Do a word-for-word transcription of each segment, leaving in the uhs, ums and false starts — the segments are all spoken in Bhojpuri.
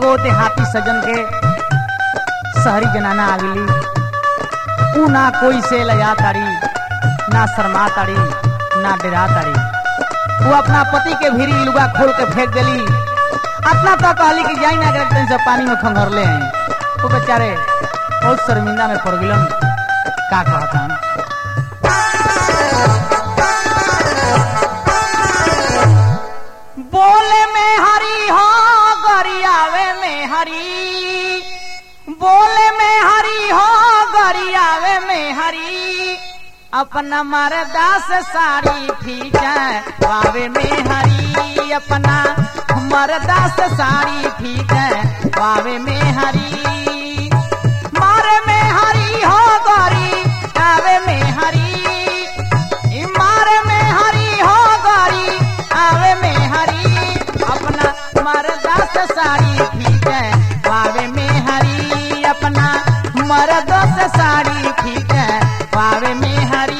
एगो देहाती सजन के शहरी जनाना आगली, ऊ ना कोई से लया ताड़ी, ना शर्मा ताड़ी, ना डरा ताड़ी। वो अपना पति के भीरी लुगा खोल के फेंक देली। अपना तो कहली कि जाई ना करते सब पानी में खंगोर ले हैं। वो बेचारे बहुत शर्मिंदा में पड़ गिलन। का कहता बोले में हरी हो गरियावे में हरी, बोले में हरी हो गरियावे में हरी, अपना मर्दा से साड़ी फींचे वावे में हरी, अपना मर्दा से साड़ी फींचे वावे में हरी, मारे में हरी हो गरी आवे में हरी, मारे में हरी हो गरी आवे में हरी, अपना मर्दा से साड़ी फींचे वावे में हरी, अपना मर्दा से साड़ी फींचे वावे में हरी।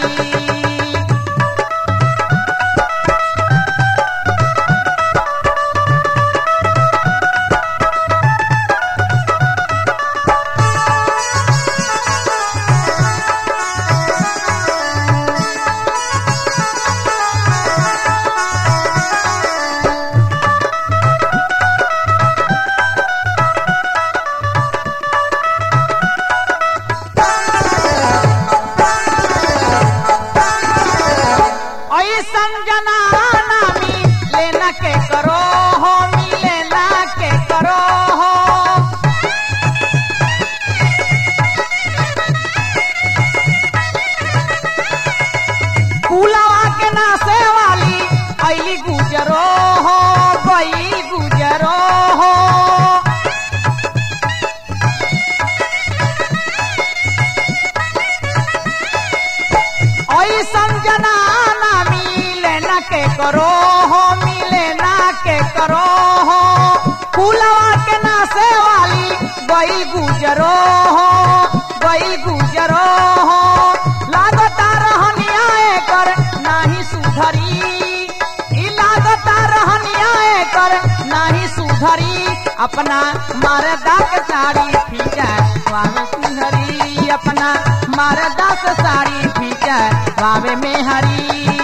के करो हो मिले ना के करो हो, फूलवा के नासे वाली गई गुजरो हो, गई गुजरो हो, लागता रहनिया कर नाही सुधरी, लागता रहनिया कर नाही सुधरी, अपना मर्दा के साड़ी फींचे वावे सुधरी, अपना मर्दा के साड़ी फींचे वावे में हरी।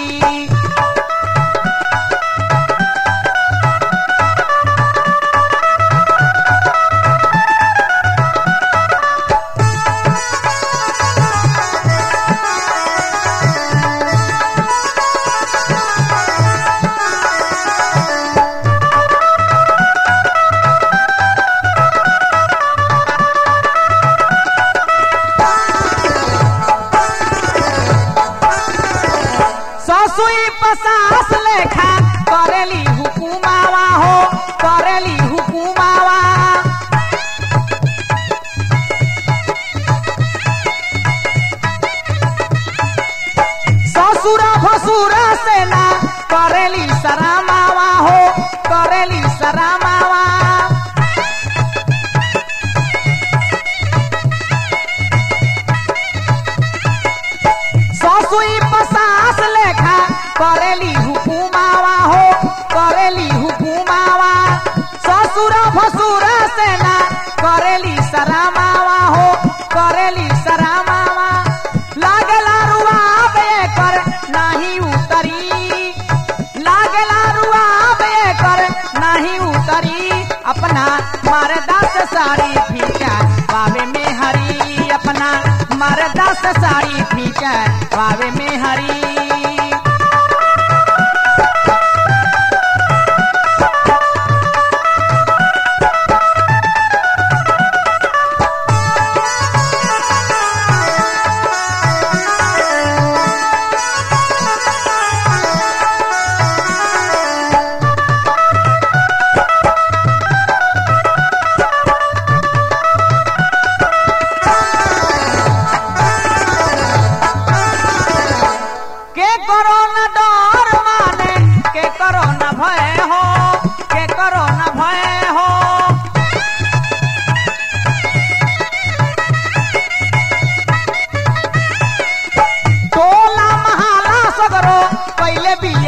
ससुई पसास लेखा करेली हुकुमावा हो, करेली हुकुमावा, ससुरा भसुरा से ना करेली सरामावा हो, करेली सरामावा, ससुई पसास लेखा करेली हुकुमावा हो, करेली हुकुमावा, ससुरा भसुरा से ना करेली सरामावा हो, करेली सरामावा, लागला रुआब कर नाही उतरी, लागला रुआब कर नाही उतरी, अपना मर्दा से साड़ी फींचे वावे में हरी, अपना मर्दा से साड़ी फींचे वावे में हरी।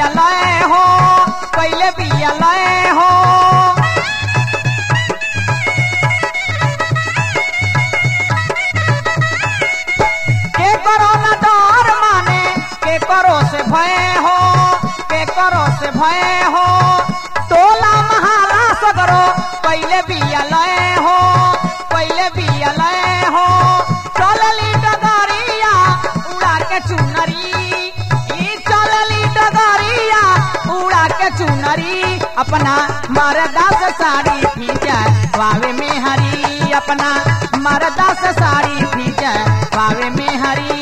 पहले बिया लय हो, बिया लय हो पहले बिया लय हो चलली डगरिया उड़ा के चुनरी ई चलली डगरिया उड़ा के चुनरी अपना मरदा से साड़ी भीजा वावे में हरी अपना मरदा से साड़ी भीजा वावे में हरी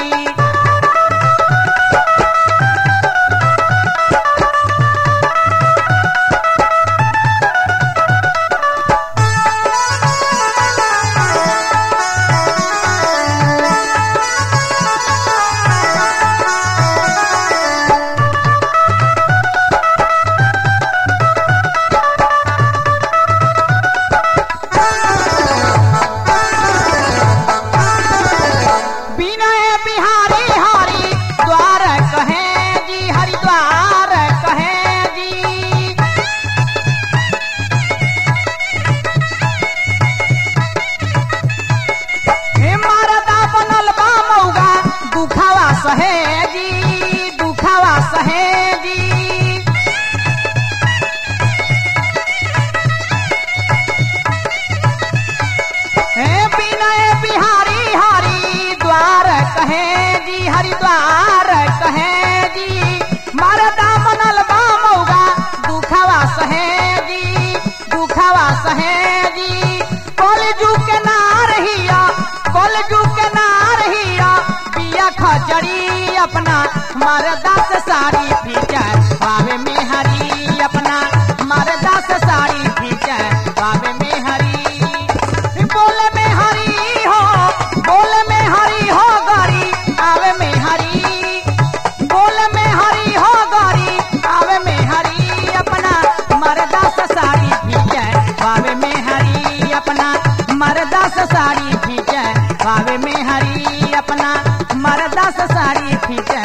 सहेजी दुखावा सहेजी हे विनय बिहारी हरि द्वार कहे जी हरिद्वार कहे जी मरदा बनल बा मौगा दुखावा सहेजी दुखावा सहेजी कलजू के नार हिया कलजू के नार हिया पिया खचड़ी अपना मरदा से साड़ी भीजा पावे में हरी अपना मरदा से साड़ी भीजा पावे में हरी बोले में हरी हो बोले में हरी हो गरी आवे में हरी बोले में हरी हो गरी आवे में हरी अपना मरदा से साड़ी भीजा पावे में हरी अपना मरदा से साड़ी भीजा पावे में हरी अपना मरदा से साड़ी भीजा